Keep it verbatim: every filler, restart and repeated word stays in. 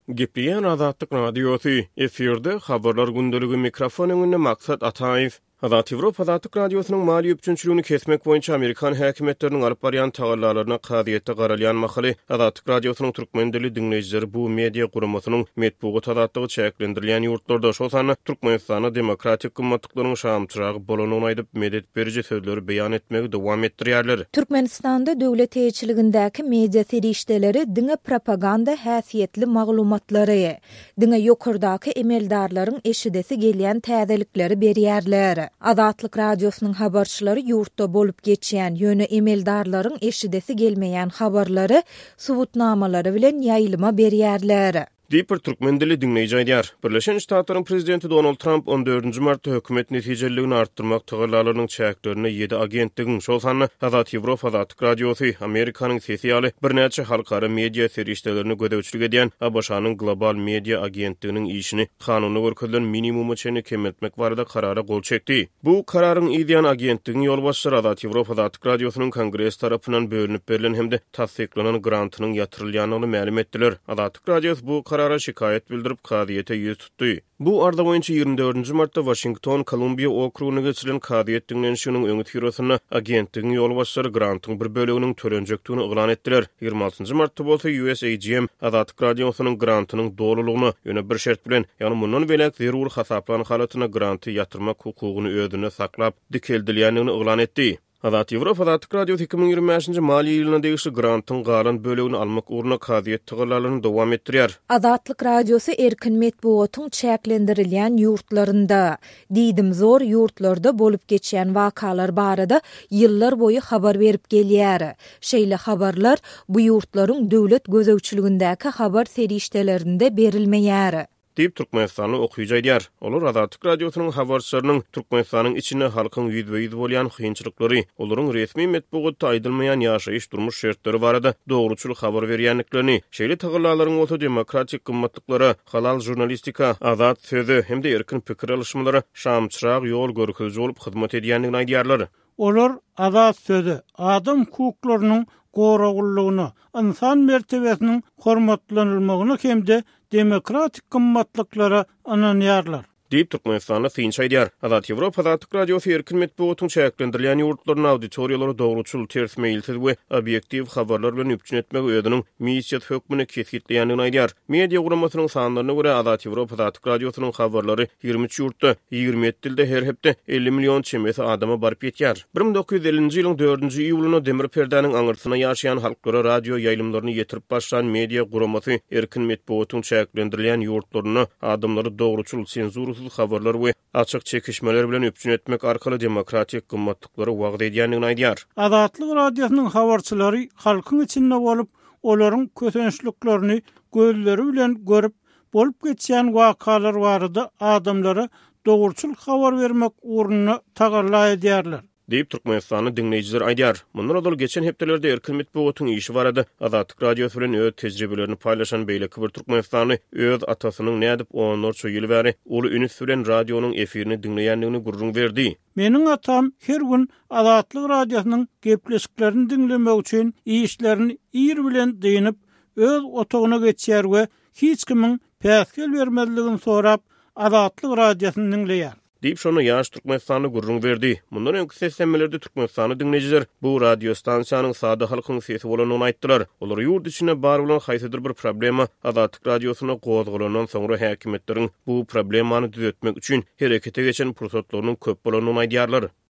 Gepliyen Azatlyk Radiosu efirde habarlar gündöligi mikrofon öňünde maksat Ataýew. Azat Ýewropa Azatlyk Radiosynyň mali üçünçülügini kesmek boýunça Amerikan häkimetleriniň alyp barýan tagallalaryna kadiýetde garalýan mahaly Azatlyk Radiosynyň türkmen dili dinleýijileri bu media guramasynyň metbuat azatlygy çäklendirilýän ýurtlarda şol sany Türkmenistana demokratik gymmatlyklaryň şamçyragy bolanyny aýdyp medet beriji sözleri beýan etmegi dowam etdirýärler. Türkmenistanda döwlet eýçiligindäki media serişdeleri diňe propaganda häsiýetli maglumatlary, diňe ýokurdaky emeldarlaryň eşidesi gelýän täzelikleri berýärler. Azatlyk Radiosynyň habarçylary ýurtda bolup geçýän ýöne emeldarlaryň eşidesi gelmeýän habarlary subutnamalary bilen ýaýlyma berýärler. Diýip bir türkmen dili dinleýiji aýdýar. Birleşen Ştatlaryň prezidenti Donald Trump on dördünji martda hökümet netijeligini artdyrmak tagallalarynyň çäklerini ýedi agentligiň şol sany Azat Ýewropa Azatlyk Radiosy Amerikanyň sesi ýaly bir näçe halkara media serişdelerini gödäwçilik edýän A B Ş'nyň global media agentliginiň işini kanuny görkezlen minimumy çenli kemetmek barada karara gol çekdi. Bu kararyň ideýan agentligiň ýolbaşçy Azat Ýewropa Azatlyk Radiosynyň kongress tarapyndan bölünip berilen hemde tasdiklanan grantynyň ýatyrylýanyny ma'lum etdiler. Azatlyk Radiosy bu karara şikayet bildirip kadiýete ýüz tutdy. Bu arda boýunça ýygrimi dördünji martda Washington, Columbia okrugyna geçirilen kadiýet dinlenişiniň öňü tirosuna agentligiň ýolbaşçylary grantyň bir böleginiň törenjekdigini oglan etdiler. ýygrimi altynjy martda bolsa U S A G M Azatlyk Radiosynyň grantynyň dolulygyny ýöne bir şert bilen, ýani mundan welek zerur hasaplany halatyna granty ýatyrmak hukugyny özüne saklap dikeldilýändigini oglan etdi. Azat Ýewropa Azatlyk Radiosu iki bin ýygrimi beşinji mali ýylyna degişli grantyň galan bölegini almak ugruna kadiýet tagallalaryny dowam etdirýär. Azatlyk Radiosu erkin metbuatyň çäklendirilýän ýurtlarynda, diýdim zor ýurtlarda bolup geçýän wakalar barada ýyllar boýu habar berip gelýär. Şeýle habarlar bu ýurtlaryň döwlet gözegçiligindäki habar serişdelerinde berilmeýär. Diýip Türkmenistany okuyucu aýdýar. Olar Azatlyk Radiosynyň habarçylarynyň Türkmenistanyň içine halkyň ýüzbe-ýüz bolýan kynçylyklary, olaryň resmi metbuatda aýdylmaýan ýaşaýyş durmuş şertleri barada dogruçul habar berýänliklerini, şeýle tagallalaryň oto demokratik gymmatlyklara, halal jurnalistika, azat sözü hemde erkin pikir alışmalary şamçyrak ýol görkezji bolup hyzmat edýändigini aýdýarlar. Olar azat sözü, adam hukuklarynyň goragullygyny, insan mertebesiniň hormatlanylmagyny hemde demokratik gymmatlyklara ananýarlar. Diýip Türkmenistana synç aýdýar. Azat Ýewropa Azatlyk Radiosy erkin metbuatyň çäklendirilýän ýurtlaryň auditoriýalary dogruçul, ters meýilsiz we obyektiv habarlar bilen üpçün etmek özüniň missiýet hökmüni kesgitleýändigini aýdýar. Media guramasynyň sanlaryna görä Azat Ýewropa Azatlyk Radiosynyň habarlary ýygrimi üç ýurtda, ýygrimi ýedi dilde her hepde elli million çemesi adama baryp ýetýär. bir bin dokuz ýüz ellinji ýylyň dördünji iýulyna demir perdäniň aňyrsyna ýaşaýan halklara radio ýaýlymlaryny ýetirip başlayan media guramasy erkin metbuatyň çäklendirilýän ýurtlaryny adamlary dogruçul, senzur habarlar we açyk çekişmeler bilen üpçün etmek arkaly demokratik gymmatlyklary wagt edýändigini aýdýar. Azatlyk Radiosynyň habarçylary halkyň içinde bolup, olaryň kötünçliklerini gözleri bilen görüp, bolup geçýän wakalar barada adamlara dogruçul habar bermek ugruna tagalla edýärler. Diýip Türkmenistany dinleýijiler aýdýar. Mundan öňki geçen hepdelerde erkin metbuatyň işi barada Azatlyk Radiosu bilen öz tejribelerini paýlaşan beýleki bir Türkmenistany öz atasynyň nädip onlarça ýyl bäri uly üns bilen radionyň efirini dinleýändigini gurrun berdi. Meniň atam her gün Azatlyk Radiosynyň gepleşiklerini dinlemek üçin işlerini ýer bilen diýinip öz otagyna geçýär we hiç kimiň päsgel bermezligini sorap Azatlyk Radiosyny dinleýär. Diýip şonu ýaş Türkmenistany gurrun berdi. Mundan öňki seslenmelerde Türkmenistany dinleýijiler bu radio stansiýanyň sady halkyň sesi bolanyny aýtdylar. Olar ýurt içine bar bolan haýsydyr bir problema Azatlyk Radiosyna gozgalanan soňra häkimetleriň bu problemany düzeltmek üçin herekete geçen pursatlarynyň köp bolanyny aýdýarlar.